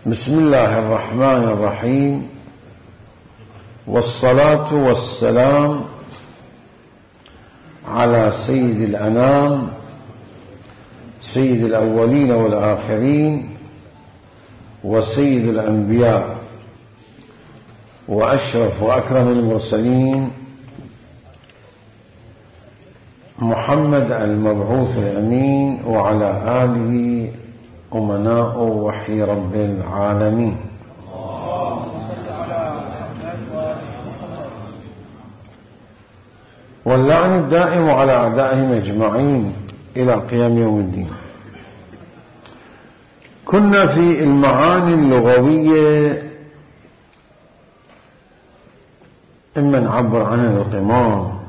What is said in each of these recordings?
بسم الله الرحمن الرحيم، والصلاة والسلام على سيد الأنام، سيد الأولين والآخرين، وسيد الأنبياء، وأشرف وأكرم المرسلين، محمد المبعوث الأمين، وعلى آله أمناء وحي رب العالمين. واللعن الدائم على أعدائهم أجمعين إلى قيام يوم الدين. كنا في المعاني اللغوية، إما نعبر عنها القمار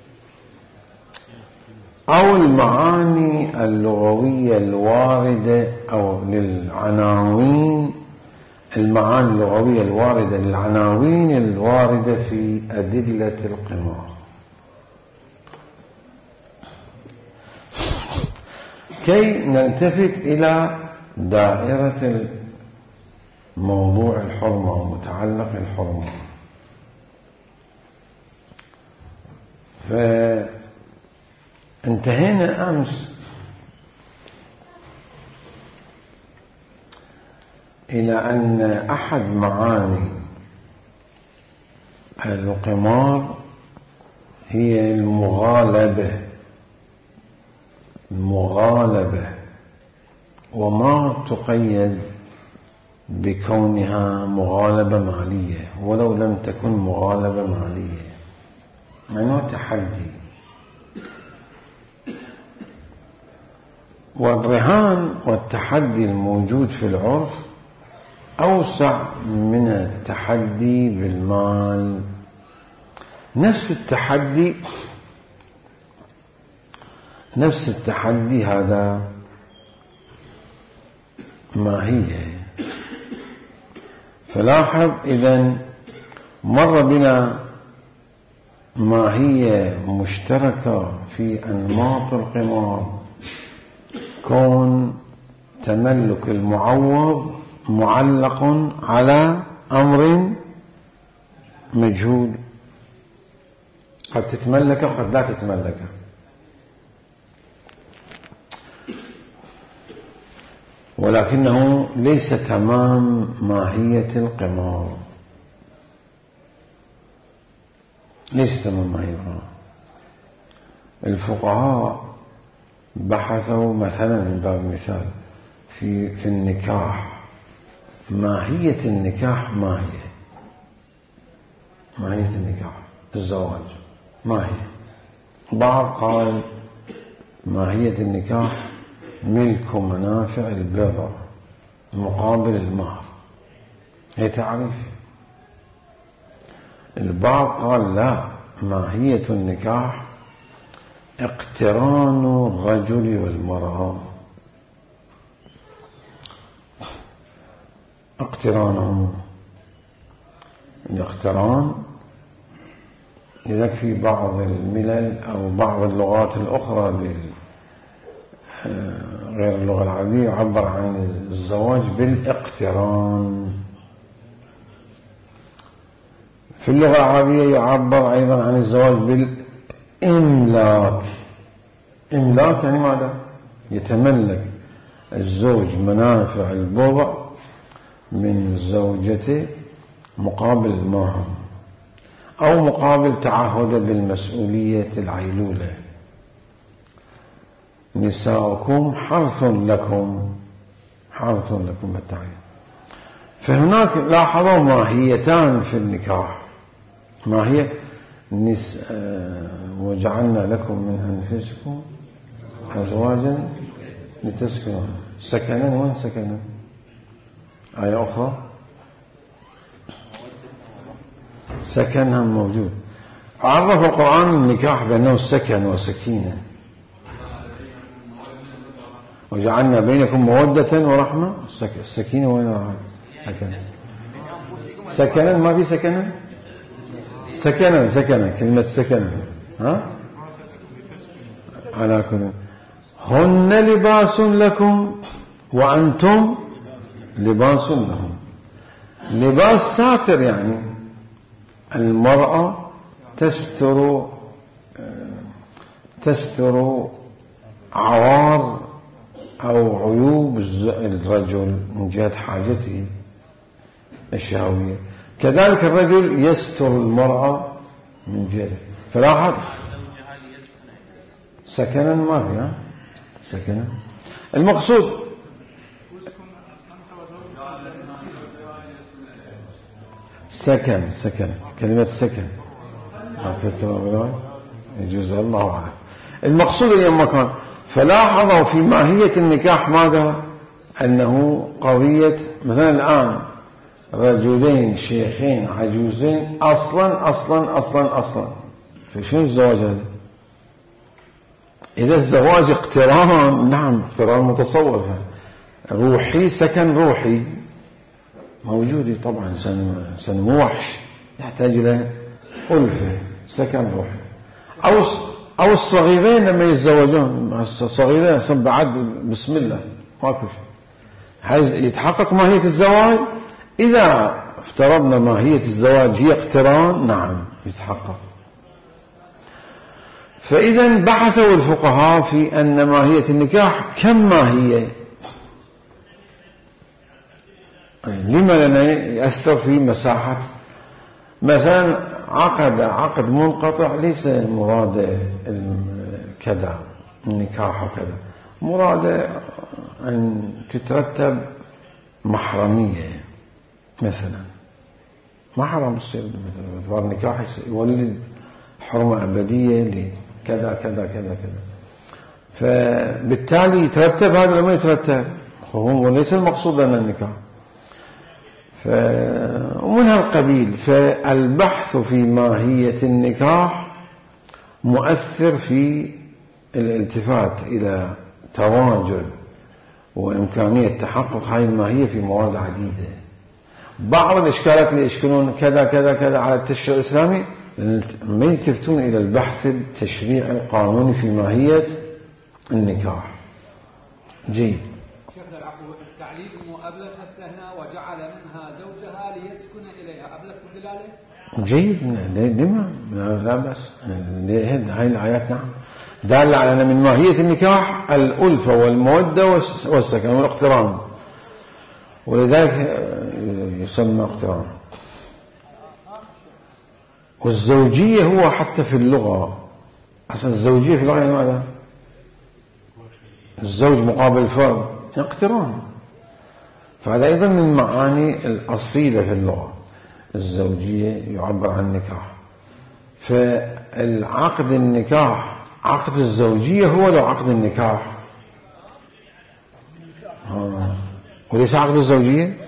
أو المعاني اللغوية الواردة، أو للعناوين، المعاني اللغوية الواردة للعناوين الواردة في أدلة القمار. كي نلتفت إلى دائرة موضوع الحرمة ومتعلق الحرمة. فانتهينا أمس إلى أن أحد معاني القمار هي المغالبة، وما تقيد بكونها مغالبة مالية، ولو لم تكن مغالبة مالية، معناه تحدي. والرهان والتحدي الموجود في العرف أوسع من التحدي بالمال. نفس التحدي هذا ماهية. فلاحظ إذن مر بنا ماهية مشتركة في أنماط القمار، كون تملك المعوض معلق على أمر مجهول، قد تتملك وقد لا تتملك. ولكنه ليس تمام ماهية القمار، ليس تمام ماهية القمار. الفقهاء بحثوا مثلا من باب المثال في النكاح، ماهية النكاح ما هي؟ ماهية النكاح الزواج ما هي؟ بعض قال ماهية النكاح ملك منافع البضع مقابل المهر، هي تعريف. البعض قال لا، ماهية النكاح اقتران الرجل والمرأة، اقترانهم الاقتران. لذلك في بعض الملل أو بعض اللغات الأخرى غير اللغة العربية يعبر عن الزواج بالاقتران. في اللغة العربية يعبر أيضا عن الزواج بالإملاك. إملاك يعني ماذا؟ يتملك الزوج منافع البضع من زوجته مقابل المهر، أو مقابل تعهد بالمسؤولية العيلولة. نساؤكم حرث لكم بالتعيين. فهناك لاحظوا ماهيتان في النكاح، ماهية وجعلنا لكم من أنفسكم أزواجا لتسكنوا. سكنا، وين سكنا؟ آية أخرى سكنها موجود. عرف القرآن النكاح بأنه سكن وسكينة. وجعلنا بينكم مودة ورحمة. السكينة وين راحت؟ سكنا ما في سكنا كلمة سكنا على كل. هن لباس لكم وأنتم لباس لهم. لباس ساتر يعني المرأة تستر عوار أو عيوب الرجل من جهة حاجته الشهوية، كذلك الرجل يستر المرأة من جهته. فلاحظ سكنا ما فيها سكنا. المقصود سكن كلمة سكن يجوز الله أعلم. المقصود أيام مكان. فلاحظوا في ماهية النكاح ماذا؟ أنه قضية مثلا الآن رجلين شيخين عجوزين أصلا فشنو الزواج هذا؟ إذا الزواج اقتران، نعم اقتران متصور روحي، سكن روحي موجود طبعا. إنسان مو وحش يحتاج إلى ألفة، سكن روحي. أو الصغيرين لما يتزوجون، الصغيرين بعد بسم الله ماكو شيء، يتحقق ماهية الزواج. إذا افترضنا ماهية الزواج هي اقتران، نعم يتحقق. فإذا بحثوا الفقهاء في أن ماهية النكاح كم ماهية، لما لنا يأثر في مساحة. مثلا عقد منقطع ليس مراد كذا النكاح وكذا، مراد أن تترتب محرمية مثلا، محرم يصير مثلا النكاح يولد حرمة أبدية لكذا كذا كذا كذا، فبالتالي يترتب هذا لما يترتب، هو ليس المقصود لنا النكاح. ومن هالقبيل. فالبحث في ماهية النكاح مؤثر في الالتفات إلى تواجد وإمكانية تحقق هذه الماهية في موارد عديدة. بعض الإشكالات اللي يشكلون كذا كذا كذا على التشريع الإسلامي ما يلتفتون إلى البحث التشريعي القانوني في ماهية النكاح. جيد. شيخنا التعليل المؤبلغ هسه هنا وجعل منها زوجها ليسكن إليها، أبلغ في الدلالة؟ جيد. لما لا بأس. هاي الآيات نعم دالة على أن من ماهية النكاح الألفة والمودة والسكن والاقتران، ولذلك يسمى اقتران. والزوجية هو حتى في اللغة أصلا الزوجية في اللغة يعني ماذا؟ الزوج مقابل الفرد اقتران، فهذا أيضا من المعاني الأصيلة في اللغة. الزوجية يعبر عن النكاح، فالعقد النكاح عقد الزوجية هو لو عقد النكاح وليس عقد الزوجية.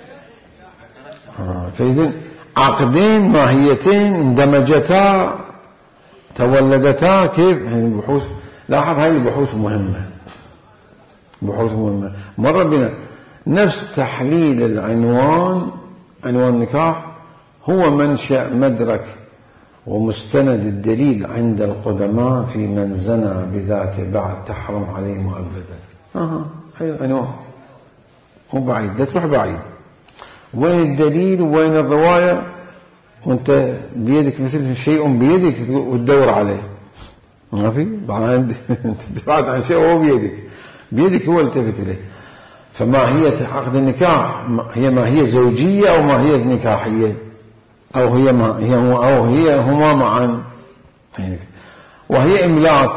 فإذن عقدين ماهيتين اندمجتا تولدتا كيف البحوث. لاحظ هاي البحوث مهمة، بحوث مهمة. مر بنا نفس تحليل عنوان النكاح هو منشأ مدرك ومستند الدليل عند القدماء في من زنى بذاته بعد تحرم عليه مؤبدا. هاي العنوان مو بعيد، لا تروح بعيد. وين الدليل وين الرواية وانت بيدك مثل شيء بيدك وتدور عليه، ما في بعد عن شيء وهو بيدك هو التفت إليه. فماهية عقد النكاح هي ماهية زوجية أو ماهية نكاحية أو هي هما معا، وهي إملاك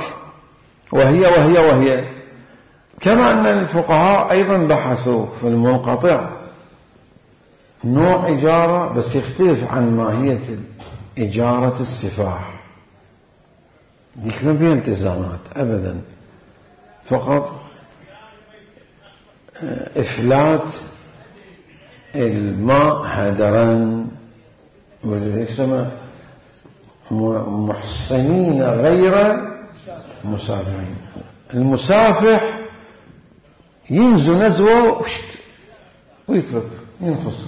وهي كما أن الفقهاء أيضا بحثوا في المنقطع نوع إجارة بس يختلف عن ماهية إجارة السفاح. ديك ما فيها التزامات أبدا، فقط إفلات الماء هدرا، محصنين غير مسافحين. المسافح ينزو نزوه ويترك ينفصل،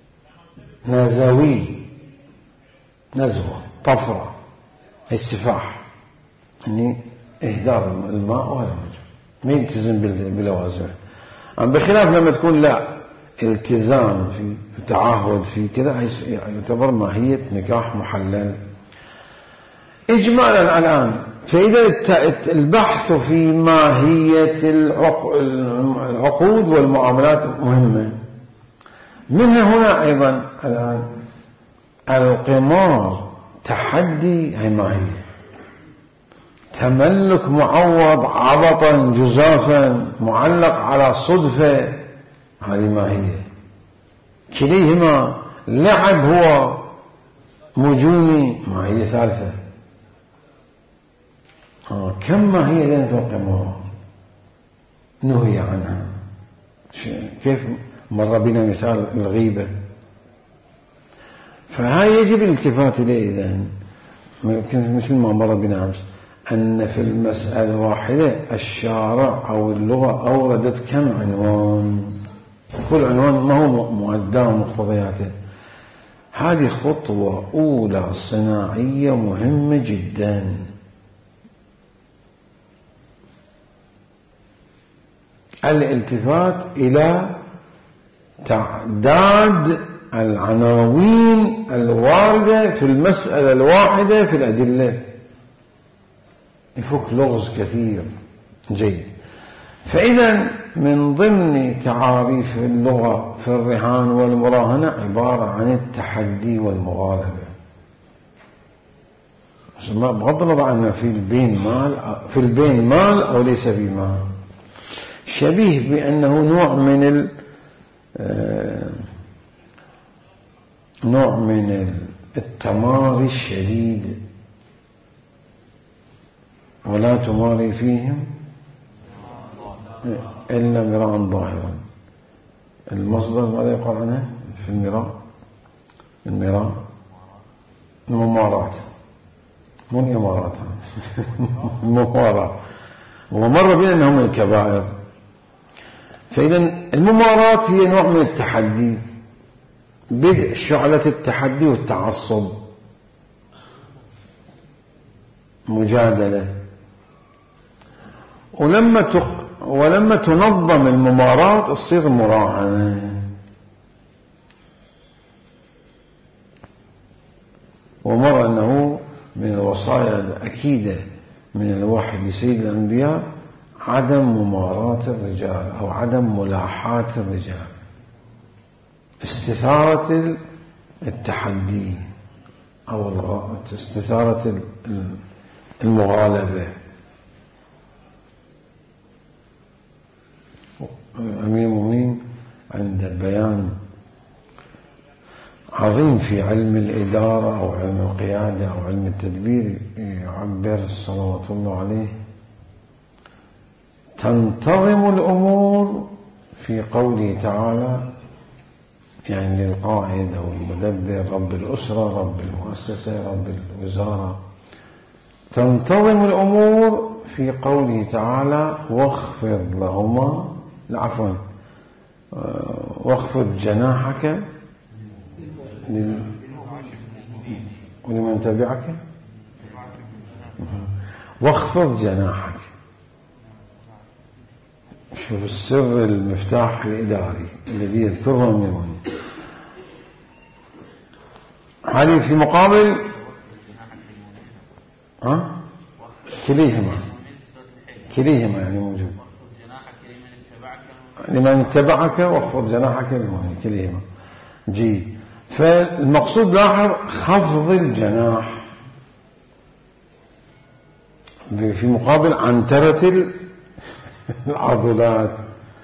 نزوي نزوه طفرة السفاح يعني إهدار الماء وهذا ما يلتزم باللوازم. بخلاف لما تكون لا التزام في تعهد في كذا يعتبر ماهية نكاح محلل إجمالا الآن. فإذا البحث في ماهية العقود والمعاملات مهمة. منها هنا أيضا الآن القمار تحدي هي ماهية، تملك معوض عبطا جزافا معلق على صدفة هذه ماهية. كليهما لعب هو مجوني ماهية ثالثة. كم ماهية لنا في القمار نهي عنها. كيف مر بنا مثال الغيبة، فهاي يجب الالتفات إليه. إذن مثل ما مر بنا أمس أن في المسألة الواحدة الشارع أو اللغة أوردت كم عنوان، كل عنوان ما هو مؤداه مقتضياته. هذه خطوة أولى صناعية مهمة جدا. الالتفات إلى تعداد العناوين الواردة في المسألة الواحدة في الأدلة، يفك لغز كثير. جيد. فإذا من ضمن تعاريف اللغة في الرهان والمراهنة عبارة عن التحدي والمغالبة. بغض النظر عن في البين مال أو ليس في مال، شبيه بأنه نوع من التماري الشديد. ولا تماري فيهم إلا مراء ظاهرا. المصدر ماذا يقال عنه في المراء الممارات، مو الإمارات الممارات. ومر بنا أنهم من الكبائر. فإذا الممارات هي نوع من التحدي، بدء شعلة التحدي والتعصب، مجادلة. ولما تنظم الممارات تصير مراهنة. ومر أنه من الوصايا الأكيدة من الوحي لسيد الأنبياء عدم ممارات الرجال أو عدم ملاحاة الرجال، استثارة التحدي أو استثارة المغالبة. أمير المؤمنين عند بيان عظيم في علم الإدارة أو علم القيادة أو علم التدبير يعبر صلوات الله عليه: تنتظم الأمور في قوله تعالى، يعني للقائد أو المدبر، رب الأسرة، رب المؤسسة، رب الوزارة، تنتظم الأمور في قوله تعالى: واخفض لهما، عفوا، واخفض جناحك ولمن تبعك، واخفض جناحك. شوف السر المفتاح الإداري الذي يذكره المؤمن. هذه في مقابل كليهما يعني موجود. لمن اتبعك واخفض جناحك للمؤمنين، كليهما. جيد. فالمقصود لاحظ خفض الجناح في مقابل عنترة العضلات.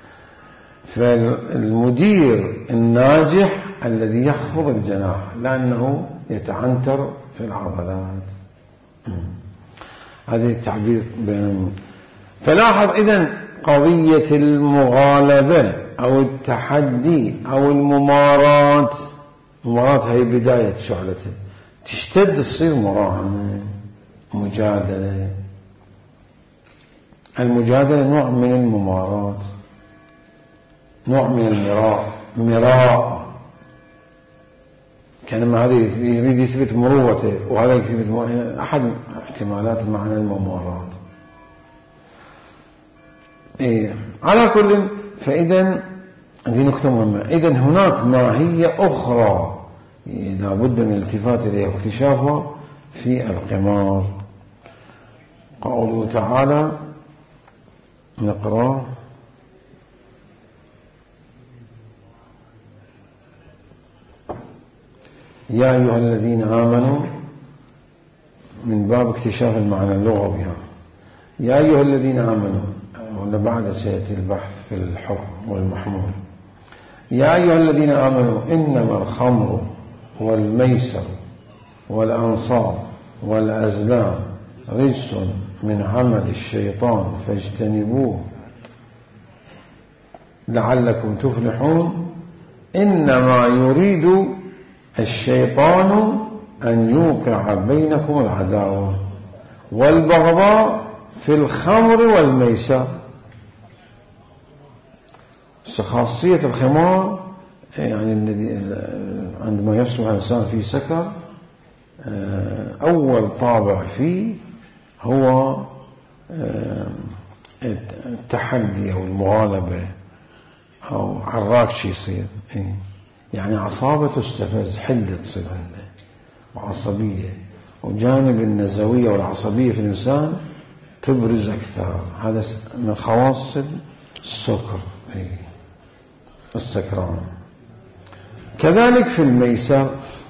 فالمدير الناجح الذي يخفض الجناح لأنه يتعنتر في العضلات. هذا التعبير بين. فلاحظ إذن قضية المغالبة أو التحدي أو الممارات هي بداية شعلته، تشتد تصير مراهنة، مجادلة. المجادلة نوع من الممارات، نوع من المراء. كانما هذا يريد يثبت مروته وهذا يثبت أحد احتمالات معنى الممارات. على كل. فإذا هذه نقطة مهمة. إذن هناك ماهية أخرى لا بد من الالتفات إليها واكتشافها في القمار. قوله تعالى نقرأ: يا أيها الذين آمنوا، من باب اكتشاف المعنى اللغوي. يا أيها الذين آمنوا، ولا بعد سيأتي البحث في الحكم والمحمول. يا أيها الذين آمنوا إنما الخمر والميسر والأنصاب والأزلام رجس من عمل الشيطان فاجتنبوه لعلكم تفلحون. إنما يريد الشيطان أن يوقع بينكم العداوة والبغضاء في الخمر والميسر. خاصية الخمار يعني الذي عندما يصبح الإنسان في سكر أول طابع فيه هو التحدي أو المغالبة أو عراك يصير، يعني عصابة تستفز، حدة تصير عنده وعصبية، وجانب النزوية والعصبية في الإنسان تبرز أكثر. هذا من خواص السكر السكران. كذلك في الميسر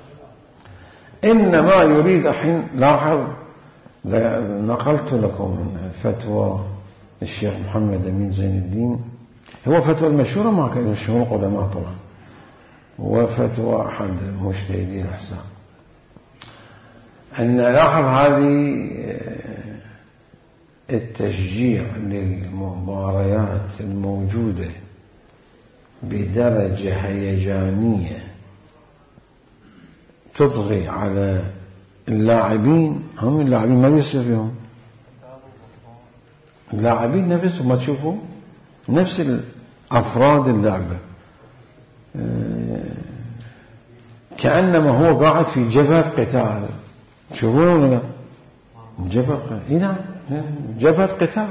إنما يريد، الحين لاحظ نقلت لكم فتوى الشيخ محمد أمين زين الدين، هو فتوى المشهورة ما كان مشهور القدماء طبعا، وفتوى أحد مجتهدي الأحسان. أن لاحظ هذه التشجيع للمباريات الموجودة بدرجة هيجانية تطغي على اللاعبين. هم اللاعبين ما بيصير فيهم، اللاعبين نفسهم ما تشوفوا نفس الأفراد اللعبة كأنما هو قاعد في جبهة قتال. تشوفون ولا جبهة قتال؟ هنا جبهة قتال.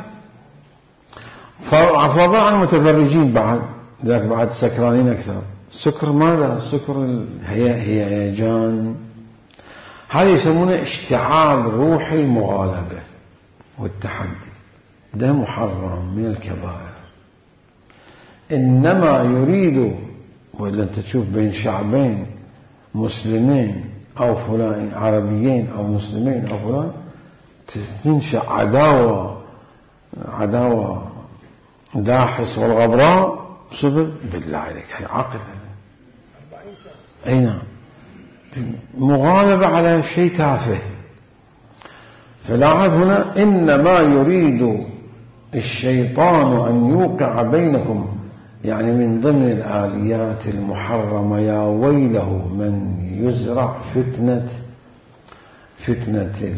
فضاء عن المتفرجين بعد ذاك بعد سكرانين أكثر. سكر ماذا؟ سكر هيجان. هذا يسمونه اشتعال روح المغالبة والتحدي، ده محرم من الكبائر. إنما يريد، وإلا أنت تشوف بين شعبين مسلمين أو فلان، عربيين أو مسلمين أو فلان، تنشأ عداوة داحس والغبراء بسبب بالله عليك هي عقل. أي نعم، مغالبة على شيء تافه. فلاحظ هنا إنما يريد الشيطان أن يوقع بينكم، يعني من ضمن الآليات المحرمة. يا ويله من يزرع فتنة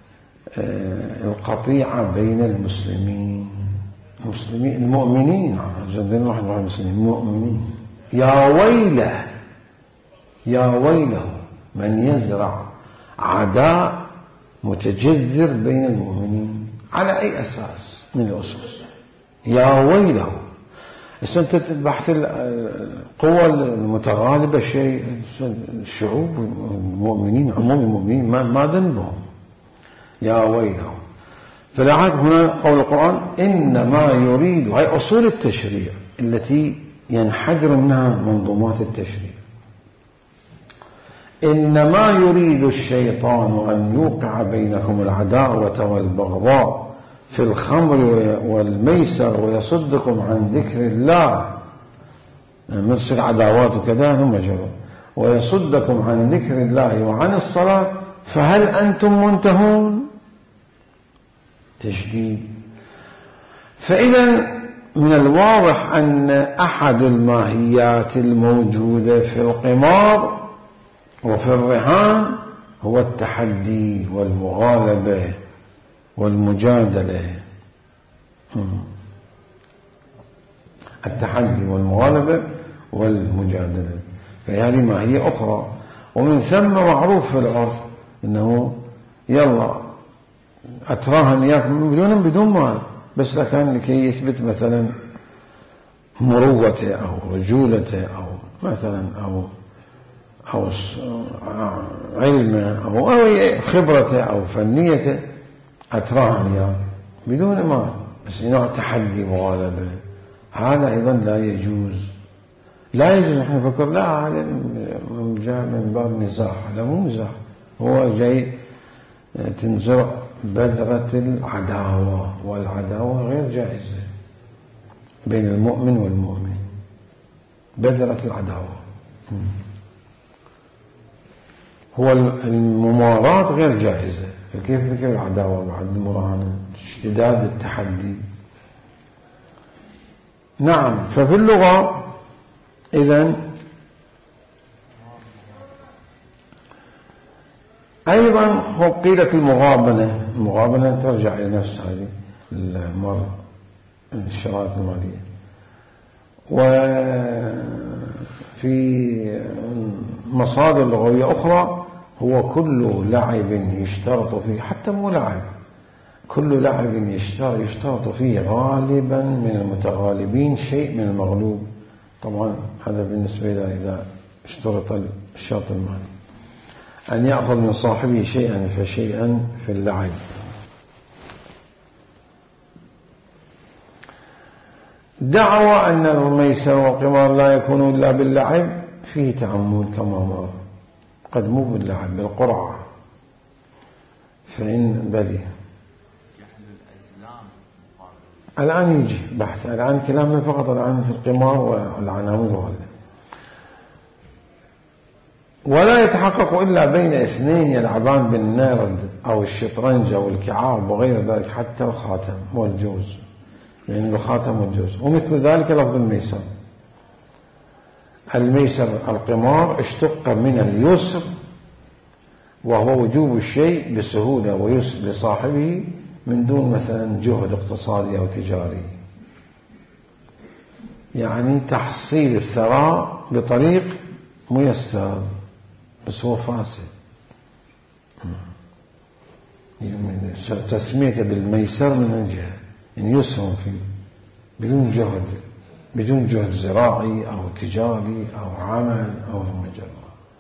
القطيعة بين المسلمين المؤمنين، المؤمنين. يا ويله من يزرع عداء متجذر بين المؤمنين. على أي أساس من الأسس؟ يا ويله. أنت بحث القوى المتغالبة شيء، الشعوب المؤمنين عموم المؤمنين ما ذنبهم. يا ويله. فلاحظ هنا قول القرآن إنما يريد، هي أصول التشريع التي ينحدر منها منظومات التشريع. إنما يريد الشيطان أن يوقع بينكم العداوة والبغضاء في الخمر والميسر ويصدكم عن ذكر الله. مثل العداوات وكذا هم جروا، ويصدكم عن ذكر الله وعن الصلاة فهل أنتم منتهون؟ تشديد. فإذا من الواضح أن أحد الماهيات الموجودة في القمار وفي الرهان هو التحدي والمغالبة والمجادلة. التحدي والمغالبة والمجادلة، فهذه ماهية أخرى. ومن ثم معروف في العرف أنه يلا أتراهن إياك بدون مال، بس لكن لكي يثبت مثلا مروته أو رجولته أو مثلا أو علمه أو خبرته أو فنيته أتراهن يعني بدون ما بس نوع تحدي مغالبة، هذا أيضا لا يجوز. لا يجوز نحن نفكر لا هذا جاء من باب مزاح، لا مو مزاح، هو جاي تنزرع بذرة العداوة، والعداوة غير جائزة بين المؤمن والمؤمن، بذرة العداوة. هو المماراة غير جائزة، فكيف ذكر العداوة بعد المراهنة؟ اشتداد التحدي. نعم. ففي اللغة إذن أيضا قيلت المغابنة ترجع إلى نفس هذه الشرائط المالية. وفي مصادر لغوية أخرى هو كل لعب يشترط فيه، حتى مو لعب، كل لعب يشترط فيه غالبا من المتغالبين شيء من المغلوب. طبعا هذا بالنسبة إلى إذا اشترط الشرط المالي أن يأخذ من صاحبه شيئا فشيئا في اللعب. دعوى أن الميسر والقمار لا يكون إلا باللعب فيه تأمل كما مر، قد مو باللعب بالقرعة، فإن بلي الآن يجي بحث، الآن كلامنا فقط الآن في القمار والعناوين وهذا. ولا يتحقق إلا بين اثنين يلعبان بالنرد أو الشطرنج أو الكعاب وغير ذلك، حتى الخاتم والجوز، يعني الخاتم والجوز. ومثل ذلك لفظ الميسر. الميسر القمار اشتق من اليسر، وهو وجوب الشيء بسهولة ويسر لصاحبه من دون مثلا جهد اقتصادي أو تجاري، يعني تحصيل الثراء بطريق ميسر، بس هو فاسد. يعني تسميته بالميسر من الجهة يعني يسر فيه بدون جهد زراعي أو تجاري أو عمل أو المجرة.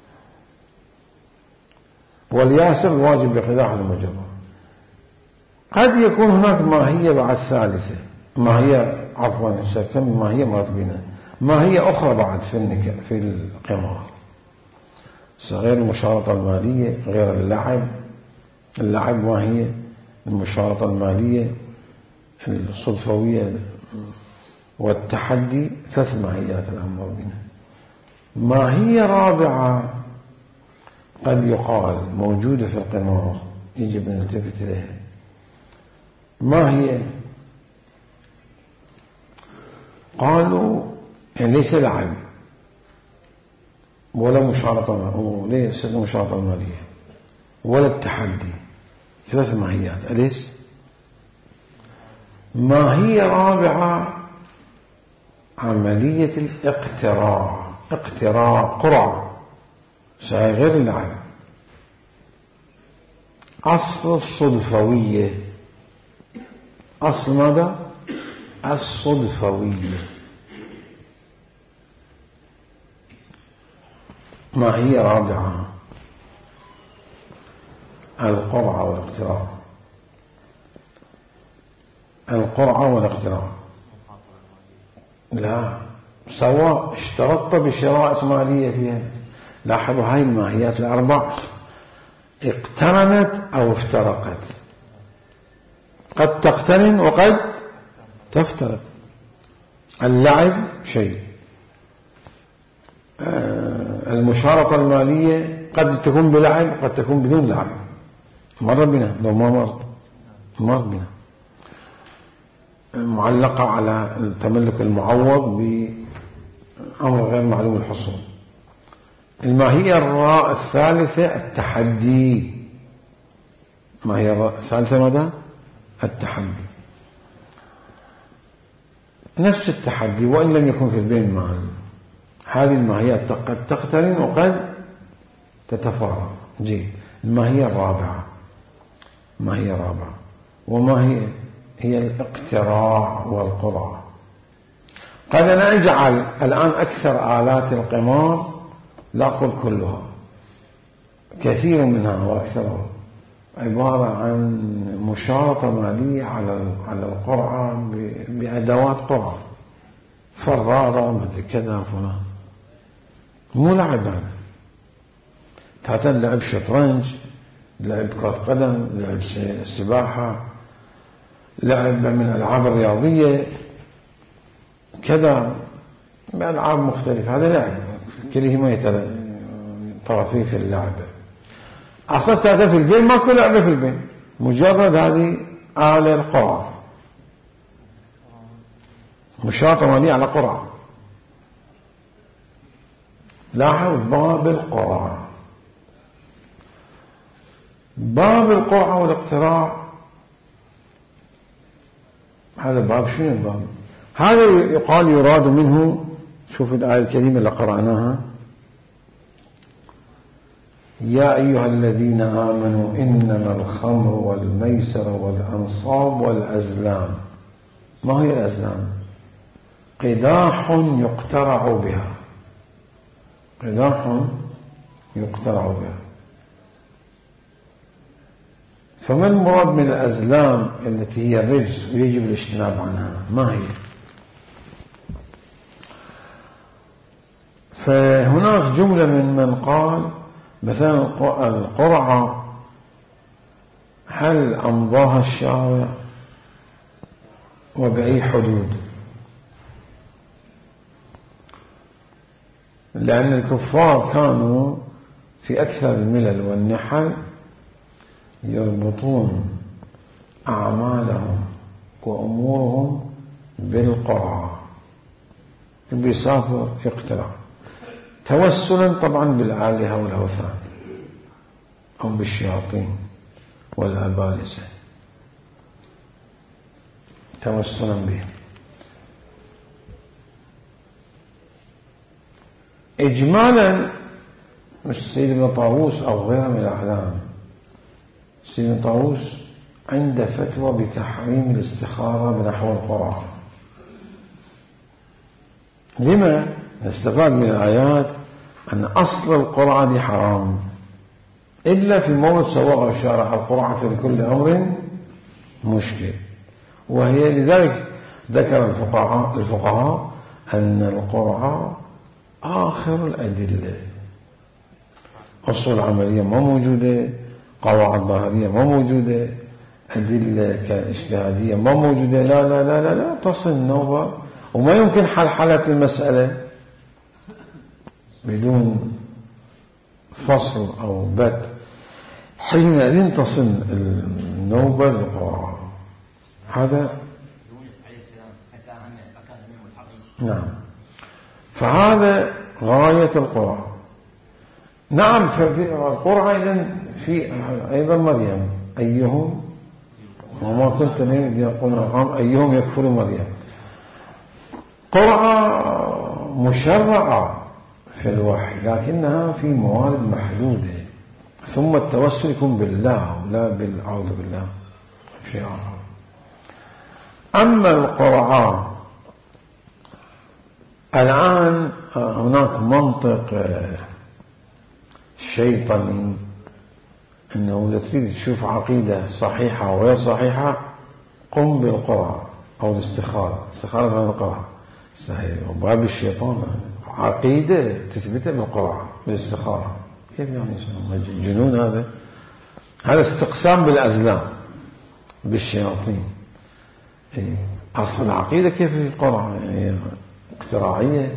والياسر الواجب بقداح المجرة. قد يكون هناك ماهية بعد ثالثة، ماهية مرتبين، ماهية أخرى بعد في القمار، غير المشارطة المالية، غير اللعب ماهية، المشارطة المالية، الصدفوية والتحدي، 3 ماهيات الأمر بنا. ماهية رابعة قد يقال موجودة في القمار يجب أن نلتفت إليها. ما هي؟ قالوا يعني ليس لعب ولا مشارطة مالية ولا التحدي، 3 ماهيات. أليس ماهية رابعة عملية الاقتراع، قرعة غير اللعب. أصل الصدفوية، أصل ماذا؟ الصدفوية. ماهية رابعة القرعة والاقتراع. لا، سواء اشترطت بشرائط مالية فيها. لاحظوا هاي الماهيات الأربع اقترنت أو افترقت، قد تقترن وقد تفترق. اللعب شيء، المشارطة المالية قد تكون بلعب قد تكون بدون لعب. مر بنا، لو ما مر بنا، معلقة على التملك المعوض بأمر غير معلوم الحصول. الماهية الثالثة التحدي. الماهية الثالثة ماذا؟ التحدي. نفس التحدي وإن لم يكن في البين مال. هذه الماهيات قد تقترن وقد تتفارق. الماهية الرابعة، وما هي؟ هي الاقتراع والقرعة. قد نجعل الآن أكثر آلات القمار، لا أقول كلها، كثير منها وأكثرها عبارة عن مشارطة مالية على القرعة بأدوات قرعة، فرارة مثل كذا فلان، مو لعب هذا. تعتن لعب شطرنج، لعب كرة قدم، لعب سباحة، لعب من الألعاب الرياضية كذا، بألعاب مختلفة، هذا لعب كلهما طرفي في اللعبة. أصلا في البين ماكو لعبة في البين، مجرد هذه آلة القرعة، مشاطة مالية على قرعة. لاحظ باب القرعة، باب القرعة والاقتراع، هذا باب شنو الباب؟ هذا يقال يراد منه، شوف الآية الكريمة اللي قرأناها: يا أيها الذين آمنوا إنما الخمر والميسر والأنصاب والأزلام. ما هي الأزلام؟ قداح يقترع بها، قداح يقترع بها. فما المراد من الأزلام التي هي الرجس ويجب الاجتناب عنها؟ ما هي؟ فهناك جملة من قال مثلا القرعة هل أمضاها الشارع وبأي حدود؟ لأن الكفار كانوا في أكثر الملل والنحل يربطون أعمالهم وأمورهم بالقرعة، بيسافر يقتلع توسلا طبعا بالآلهة والأوثان أو بالشياطين والأبالسة، توسلا بهم. إجمالا السيد ابن طاووس أو غيره من الأعلام، السيد ابن طاووس عنده فتوى بتحريم الاستخارة بنحو القرعة. لما؟ نستفاد من الآيات أن أصل القرعة دي حرام إلا في موت سواء الشارع القرعة لكل أمر مشكل، وهي لذلك ذكر الفقهاء أن القرعة آخر الأدلة، أصول عملية ما موجودة، قواعد ظاهرية ما موجودة، أدلة كاجتهادية ما موجودة، لا لا لا لا, لا تصل النوبة، وما يمكن حل المسألة بدون فصل أو بت، حينئذ تصل النوبة للقرعة. هذا نعم، فهذا غاية القرعة. نعم، ففي القرعة إذن في أيضا مريم، أيهم وما كنت يقول الأرقام أيهم يكفر مريم. قرعة مشرعة في الوحي لكنها في موارد محدودة، ثم التوسل يكون بالله لا بالأعوذ بالله شيء آخر. أما القرعة الآن هناك منطق شيطاني أنه إذا تريد تشوف عقيدة صحيحة وغير صحيحة قم بالقرعة أو الاستخارة، استخارة من القرعة صحيح، وباب الشيطان عقيدة تثبتها بالقرعة بالاستخارة، كيف يعني جنون هذا؟ هذا استقسام بالأزلام بالشياطين. أصل العقيدة كيف القرعة يعني اقتراعية.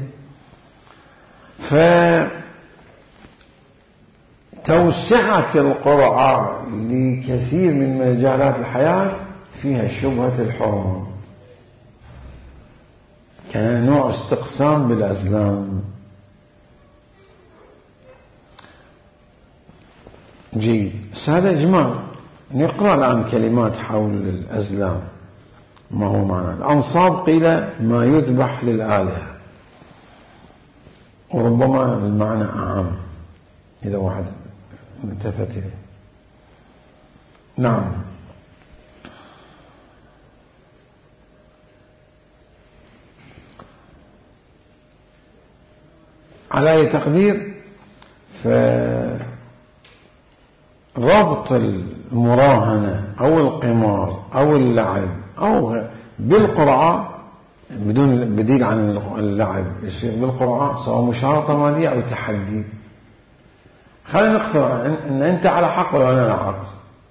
فتوسعة القرعة لكثير من مجالات الحياة فيها شبهة الحرمة، كان نوع استقسام بالأزلام. جيد، هذا إجمال. نقرأ الآن كلمات حول الأزلام. ما هو معنى الأنصاب؟ قيل ما يذبح للآلهة، وربما المعنى أعم إذا واحد التفت إليه. نعم، على أي تقدير، فربط المراهنة أو القمار أو اللعب أو بالقرعة بدون بديل عن اللعب يصير بالقرعة، سواء مشارطة مالية أو تحدي. خلينا نقترح إن أنت على حق ولا أنا على حق.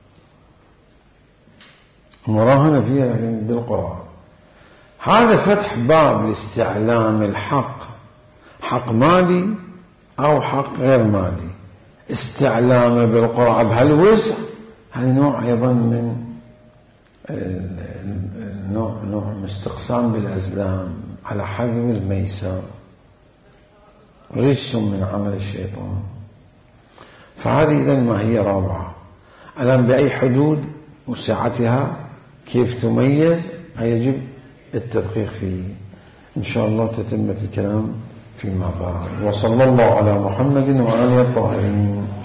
المراهنة فيها بالقرعة، هذا فتح باب لاستعلام الحق، حق مالي أو حق غير مالي. استعلامه بالقرعة بهالوزع هذا نوع أيضا من نوع استقسام بالأزلام على حذو الميسر، رجس من عمل الشيطان. فهذه إذن ما هي رابعة. الآن بأي حدود وسعتها كيف تميز يجب التدقيق فيه. إن شاء الله تتمة الكلام فيما بعد. وصلى الله على محمد وآله الطاهرين.